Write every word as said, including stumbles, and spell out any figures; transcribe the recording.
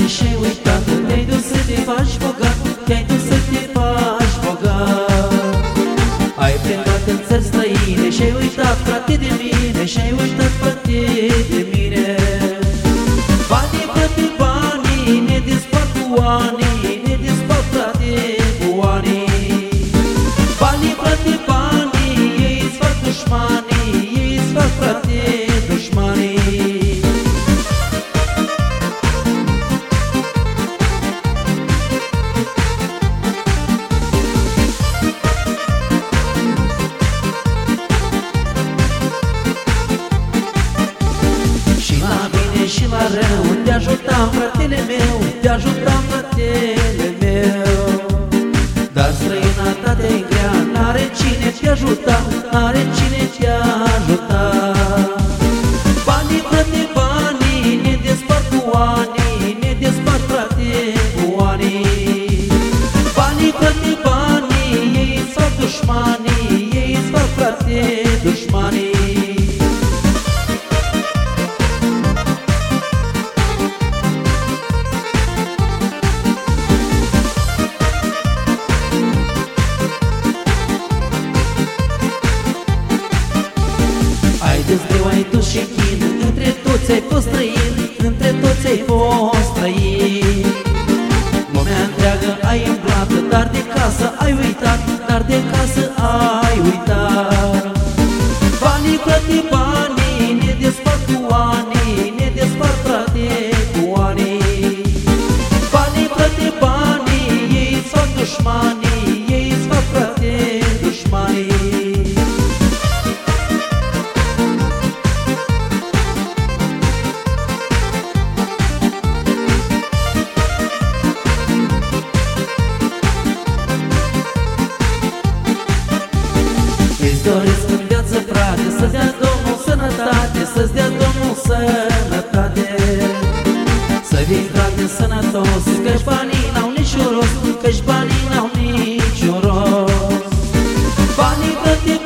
frate, și-ai uitat. Te-ai dus să te faci bogat, te-ai dus să te faci bogat. Ai plecat în țări străine și-ai uitat, frate, de mine. Și-ai uitat, frate, de mine. Banii, frate, banii ne dispar cu anii, ne dispar, frate, cu anii. Banii, frate, banii, ei-ți fac dușmanii, ei-ți fac, frate, dușmanii. Și la rău te ajutam, fratele meu, te ajutam, fratele meu. Dar străinătatea-i grea, n-are cine te ajuta, n-are cine te ajuta. Banii, frate, banii ne despart cu anii, ne despart, frate, cu anii. Banii, frate, banii, ei-ți fac dușmanii, ei-ți fac, frate, dușmanii. Greu ai dus și chin, între toți ai fost străin, între toți ai fost străin. Lumea întreagă ai umblat, dar de casă ai uitat, dar de casă ai uitat. Banii, frate, banii ne despart cu anii, ne despart, frate, cu anii. Banii, frate, banii, ei-ți fac dușmanii, ei-ți fac, frate, dușmanii. Îți doresc în viață, frate, să-ți dea Domnul sănătate, să-ți dea Domnul sănătate. Să vii, frate, sănătos, că-și banii n-au niciun rost, că-și banii n-au niciun rost. Banii, frate,